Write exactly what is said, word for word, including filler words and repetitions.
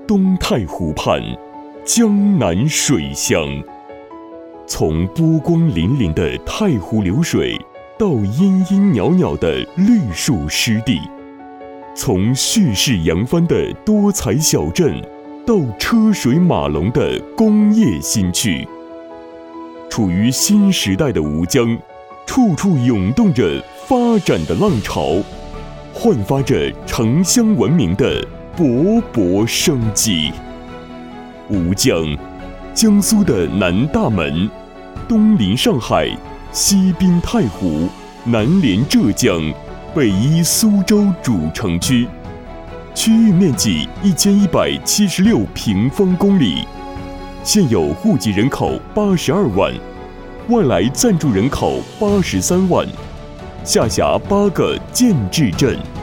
东太湖畔，江南水乡。从波光粼粼的太湖流水，到阴阴袅袅的绿树湿地；从蓄势扬帆的多彩小镇，到车水马龙的工业新区。处于新时代的吴江，处处涌动着发展的浪潮，焕发着城乡文明的勃勃生机。吴江，江苏的南大门，东临上海，西滨太湖，南连浙江，北依苏州主城区，区域面积一千一百七十六平方公里，现有户籍人口八十二万，外来暂住人口八十三万，下辖八个建制镇。